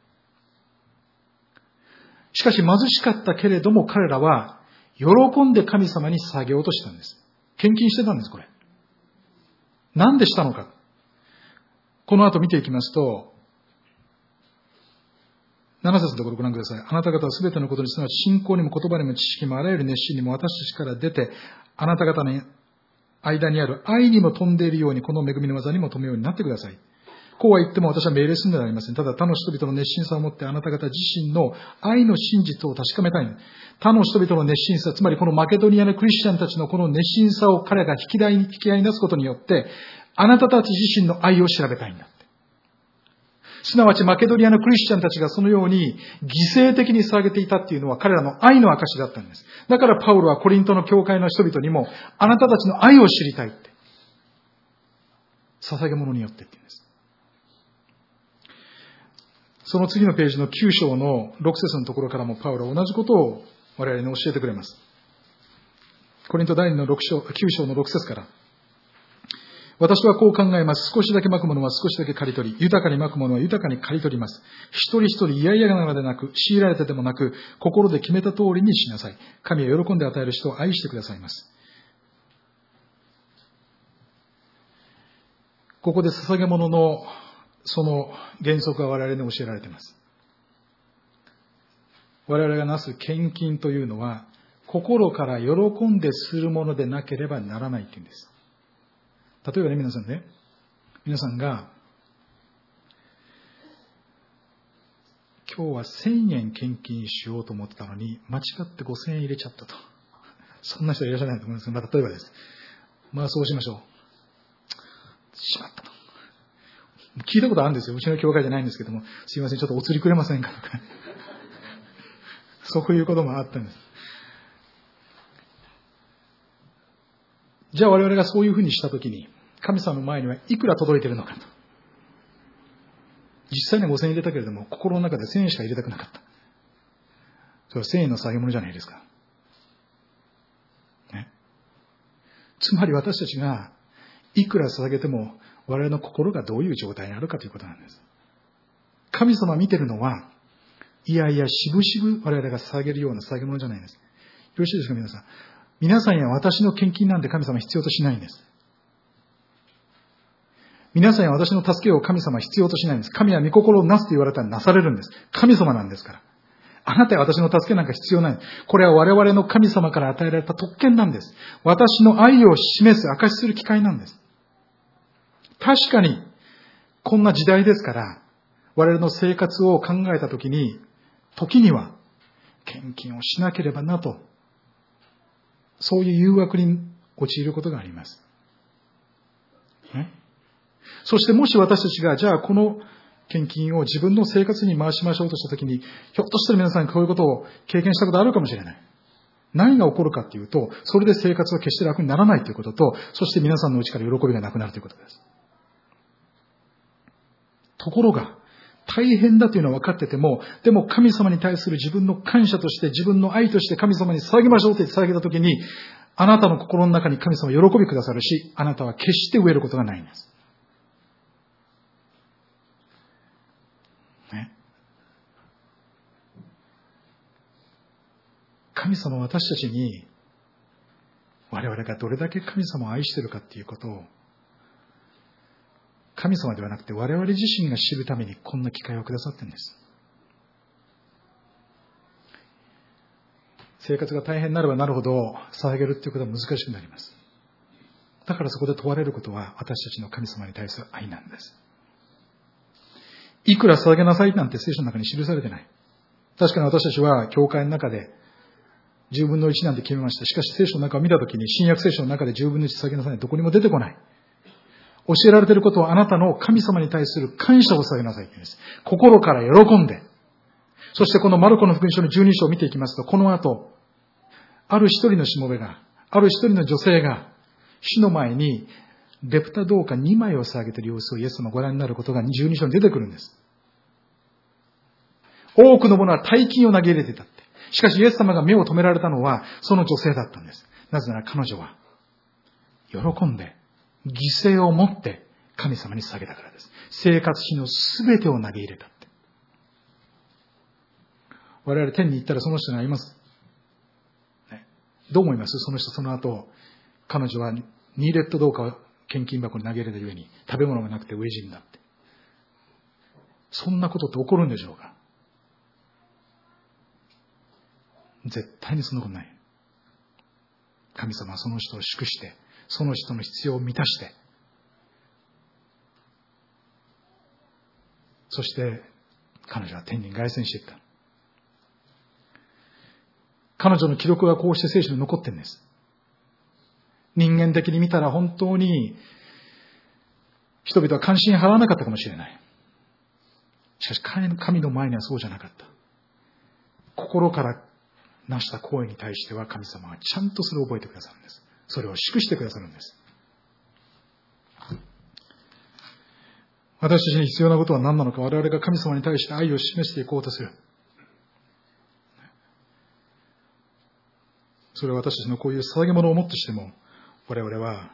しかし貧しかったけれども彼らは喜んで神様に捧げようとしたんです。献金してたんです、これ。なんでしたのか。この後見ていきますと、7節のところご覧ください。あなた方はすべてのことにすなわち信仰にも言葉にも知識もあらゆる熱心にも私たちから出て、あなた方の間にある愛にも富んでいるようにこの恵みの技にも富むようになってください。こうは言っても私は命令するのではありません。ただ他の人々の熱心さをもってあなた方自身の愛の真実を確かめたい。他の人々の熱心さ、つまりこのマケドニアのクリスチャンたちのこの熱心さを彼が引き合いに出すことによって、あなたたち自身の愛を調べたいんだ。すなわちマケドニアのクリスチャンたちがそのように犠牲的に捧げていたっていうのは彼らの愛の証だったんです。だからパウロはコリントの教会の人々にもあなたたちの愛を知りたいって。捧げ物によってって言うんです。その次のページの9章の6節のところからもパウロは同じことを我々に教えてくれます。コリント第2の9章の6節から。私はこう考えます。少しだけまくものは少しだけ刈り取り、豊かにまくものは豊かに刈り取ります。一人一人嫌々ながらでなく、強いられてでもなく、心で決めた通りにしなさい。神は喜んで与える人を愛してくださいます。ここで捧げ物のその原則が我々に教えられています。我々がなす献金というのは、心から喜んでするものでなければならないというんです。例えばね、皆さんが、 今日は1000円献金しようと思ってたのに、間違って5000円入れちゃったと。そんな人いらっしゃらないと思うんですが、例えばです。そうしましょう。しまったと。聞いたことあるんですよ。うちの教会じゃないんですけども、すいません、ちょっとお釣りくれませんかとか。そういうこともあったんです。じゃあ我々がそういうふうにしたときに、神様の前にはいくら届いているのかと。実際には5000円入れたけれども、心の中で1000円しか入れたくなかった。それは1000円の下げ物じゃないですか。ね。つまり私たちがいくら捧げても、我々の心がどういう状態にあるかということなんです。神様見てるのは、いやいや、しぶしぶ我々が捧げるような捧げ物じゃないんです。よろしいですか、皆さん。皆さんや私の献金なんて神様必要としないんです。皆さんや私の助けを神様は必要としないんです。神は御心をなすと言われたらなされるんです。神様なんですから。あなたや私の助けなんか必要ない。これは我々の神様から与えられた特権なんです。私の愛を示す、証しする機会なんです。確かに、こんな時代ですから、我々の生活を考えたときに、時には、献金をしなければなと、そういう誘惑に陥ることがあります。そしてもし私たちが、じゃあこの献金を自分の生活に回しましょうとしたときに、ひょっとしたら皆さんこういうことを経験したことあるかもしれない。何が起こるかっていうと、それで生活は決して楽にならないということと、そして皆さんのうちから喜びがなくなるということです。ところが、大変だというのは分かってても、でも神様に対する自分の感謝として、自分の愛として神様に捧げましょうと言って捧げたときに、あなたの心の中に神様は喜びくださるし、あなたは決して飢えることがないんです。ね。神様は私たちに、我々がどれだけ神様を愛しているかっていうことを、神様ではなくて我々自身が知るためにこんな機会をくださっているんです。生活が大変になればなるほど捧げるということは難しくなります。だからそこで問われることは私たちの神様に対する愛なんです。いくら捧げなさいなんて聖書の中に記されてない。確かに私たちは教会の中で10分の1なんて決めました。しかし聖書の中を見たときに新約聖書の中で10分の1捧げなさいなんてどこにも出てこない。教えられていることはあなたの神様に対する感謝を捧げなさいというんです。心から喜んで。そしてこのマルコの福音書の12章を見ていきますと、この後、ある一人のしもべが、ある一人の女性が、主の前にレプタ銅貨2枚を捧げている様子をイエス様がご覧になることが12章に出てくるんです。多くの者は大金を投げ入れていたって。しかしイエス様が目を留められたのはその女性だったんです。なぜなら彼女は喜んで犠牲を持って神様に捧げたからです。生活費のすべてを投げ入れたって。我々天に行ったらその人がいます。ね、どう思います？その人その後、彼女は2レット銅貨を献金箱に投げ入れたゆえに食べ物がなくて飢え死になって。そんなことって起こるんでしょうか？絶対にそんなことない。神様はその人を祝して、その人の必要を満たして、そして彼女は天に凱旋していった。彼女の記録がこうして聖書に残ってるんです。人間的に見たら本当に人々は関心払わなかったかもしれない。しかし神の前にはそうじゃなかった。心から成した行為に対しては神様はちゃんとそれを覚えてくださるんです。それを祝してくださるんです。私たちに必要なことは何なのか、我々が神様に対して愛を示していこうとする。それは私たちのこういう捧げ物をもってしても、我々は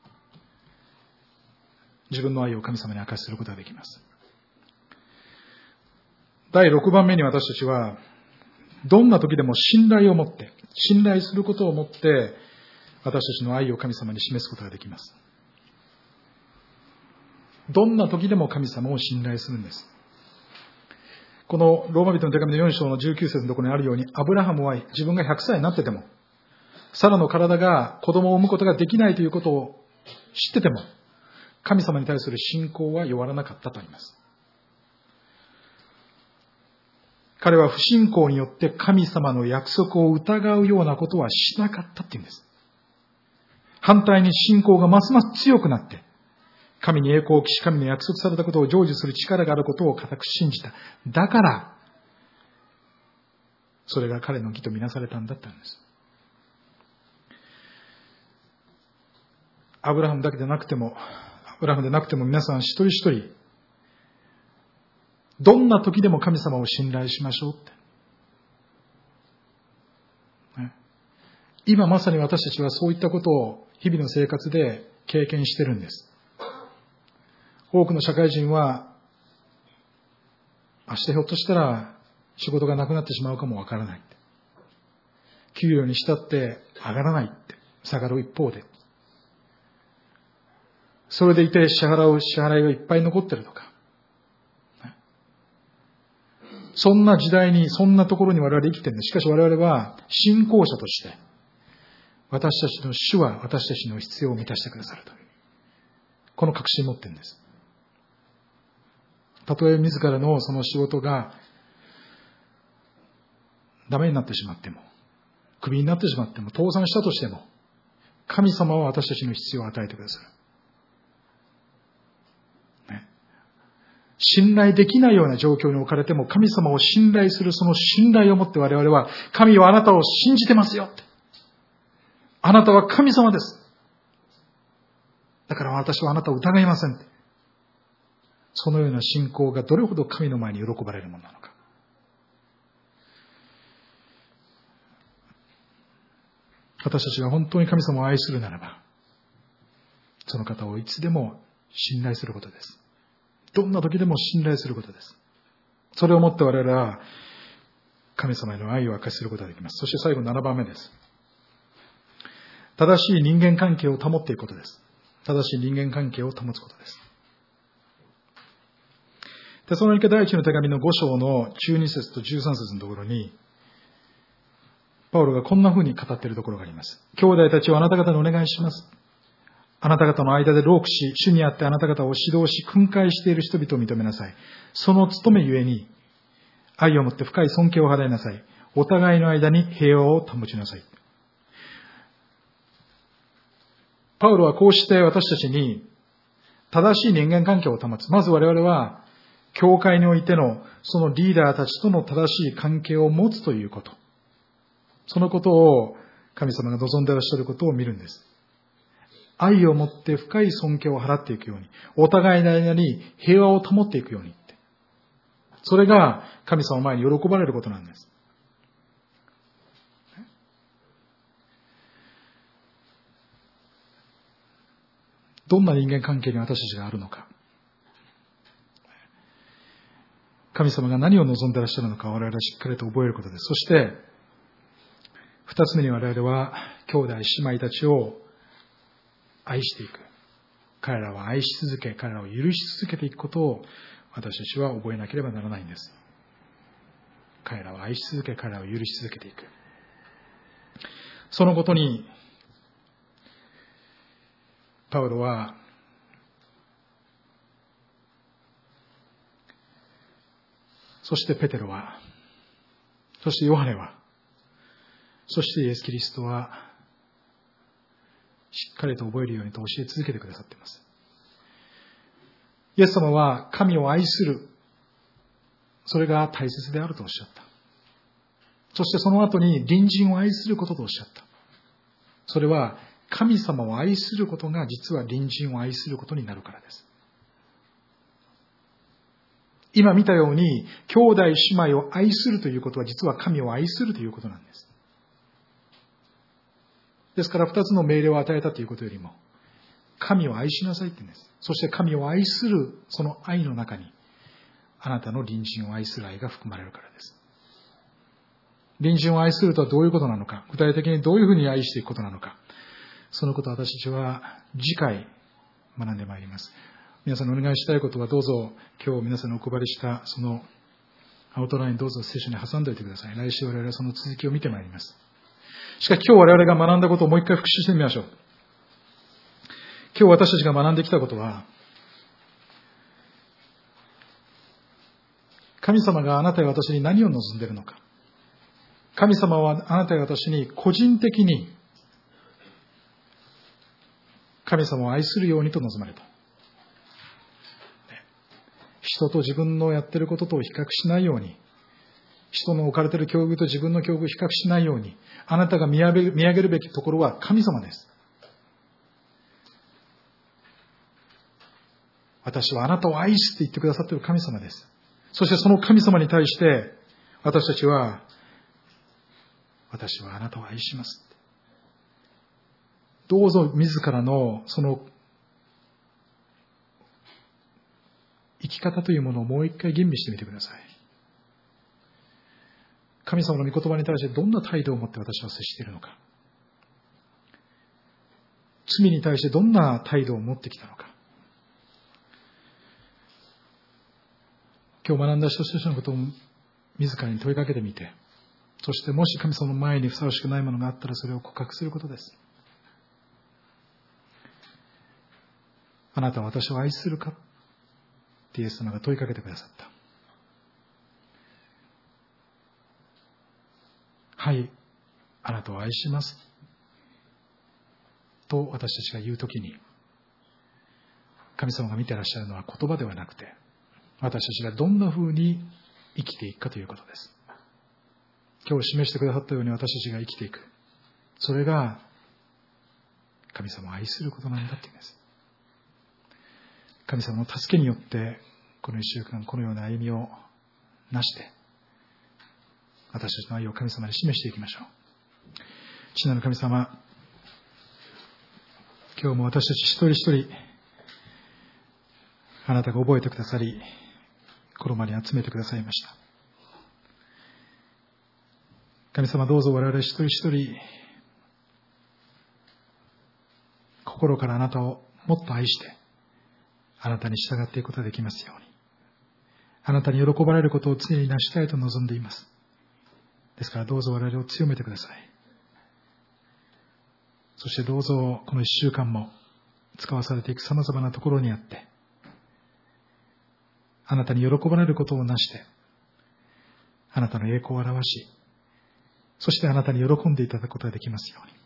自分の愛を神様に明かしすることができます。第6番目に私たちは、どんな時でも信頼を持って、信頼することをもって、私たちの愛を神様に示すことができます。どんな時でも神様を信頼するんです。このローマ人の手紙の4章の19節のところにあるように、アブラハムは自分が100歳になってても、サラの体が子供を産むことができないということを知ってても、神様に対する信仰は弱らなかったとあります。 彼は不信仰によって神様の約束を疑うようなことはしなかったっていうんです。反対に信仰がますます強くなって、神に栄光を期し、神の約束されたことを成就する力があることを固く信じた。だから、それが彼の義とみなされたんだったんです。アブラハムでなくても皆さん一人一人、どんな時でも神様を信頼しましょうって。今まさに私たちはそういったことを日々の生活で経験してるんです。多くの社会人は、明日ひょっとしたら仕事がなくなってしまうかもわからない。給料にしたって上がらないって、下がる一方で。それでいて支払いがいっぱい残ってるとか。そんな時代に、そんなところに我々生きてるんです。しかし我々は信仰者として、私たちの主は私たちの必要を満たしてくださるという。この確信を持ってるんです。たとえ自らのその仕事がダメになってしまっても、クビになってしまっても、倒産したとしても、神様は私たちの必要を与えてくださる。信頼できないような状況に置かれても、神様を信頼するその信頼を持って我々は、神はあなたを信じてますよって。あなたは神様です。だから私はあなたを疑いませんって。そのような信仰がどれほど神の前に喜ばれるものなのか。私たちが本当に神様を愛するならば、その方をいつでも信頼することです。どんな時でも信頼することです。それをもって我々は神様への愛を明かしすることができます。そして最後7番目です。正しい人間関係を保っていくことです。正しい人間関係を保つことです。テサロニケ第一の手紙の5章の12節と13節のところに、パウロがこんな風に語っているところがあります。兄弟たちをあなた方にお願いします。あなた方の間で労苦し、主にあってあなた方を指導し、訓戒している人々を認めなさい。その務めゆえに、愛をもって深い尊敬を払いなさい。お互いの間に平和を保ちなさい。パウロはこうして私たちに、正しい人間関係を保つ。まず我々は、教会においてのそのリーダーたちとの正しい関係を持つということ。そのことを神様が望んでいらっしゃることを見るんです。愛をもって深い尊敬を払っていくように、お互いの間に平和を保っていくようにって。それが神様の前に喜ばれることなんです。どんな人間関係に私たちがあるのか。神様が何を望んでいらっしゃるのか我々はしっかりと覚えることです。そして、二つ目に我々は兄弟姉妹たちを愛していく。彼らは愛し続け、彼らを許し続けていくことを私たちは覚えなければならないんです。彼らを愛し続け、彼らを許し続けていく。そのことに、パウロは、そしてペテロは、そしてヨハネは、そしてイエス・キリストは、しっかりと覚えるようにと教え続けてくださっています。イエス様は神を愛する、それが大切であるとおっしゃった。そしてその後に隣人を愛することとおっしゃった。それは神様を愛することが実は隣人を愛することになるからです。今見たように兄弟姉妹を愛するということは実は神を愛するということなんです。ですから二つの命令を与えたということよりも神を愛しなさいって言うんです。そして神を愛するその愛の中にあなたの隣人を愛する愛が含まれるからです。隣人を愛するとはどういうことなのか、具体的にどういうふうに愛していくことなのか、そのことを私たちは次回学んでまいります。皆さんにお願いしたいことはどうぞ今日皆さんにお配りしたそのアウトラインどうぞ聖書に挟んでおいてください。来週我々はその続きを見てまいります。しかし今日我々が学んだことをもう一回復習してみましょう。今日私たちが学んできたことは、 神様があなたや私に何を望んでいるのか。神様はあなたや私に個人的に神様を愛するようにと望まれた。人と自分のやっていることと比較しないように、人の置かれている境遇と自分の境遇を比較しないように、あなたが見上げるべきところは神様です。私はあなたを愛すって言ってくださっている神様です。そしてその神様に対して私たちは、私はあなたを愛します。どうぞ自らのその生き方というものをもう一回吟味してみてください。神様の御言葉に対してどんな態度を持って私は接しているのか。罪に対してどんな態度を持ってきたのか。今日学んだ一つ一つのことを自らに問いかけてみて、そしてもし神様の前にふさわしくないものがあったらそれを告白することです。あなたは私を愛するかってイエス様が問いかけてくださった。はい、あなたを愛しますと私たちが言うときに、神様が見ていらっしゃるのは言葉ではなくて、私たちがどんな風に生きていくかということです。今日示してくださったように私たちが生きていく。それが神様を愛することなんだというんです。神様の助けによってこの一週間このような歩みをなして、私たちの愛を神様に示していきましょう。父なる神様、今日も私たち一人一人あなたが覚えてくださり、この場に集めてくださいました。神様、どうぞ我々一人一人心からあなたをもっと愛してあなたに従っていくことができますように、あなたに喜ばれることを常に成したいと望んでいます。ですからどうぞ我々を強めてください。そしてどうぞこの一週間も使わされていく様々なところにあってあなたに喜ばれることをなしてあなたの栄光を表し、そしてあなたに喜んでいただくことができますように。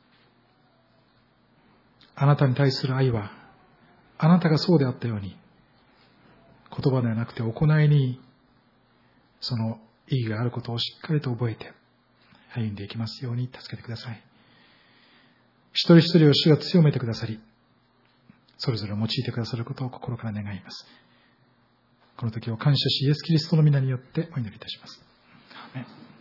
あなたに対する愛はあなたがそうであったように言葉ではなくて行いにその意義があることをしっかりと覚えて歩んでいきますように助けてください。一人一人を主が強めてくださり、それぞれを用いてくださることを心から願います。この時を感謝し、イエス・キリストの皆によってお祈りいたします。アーメン。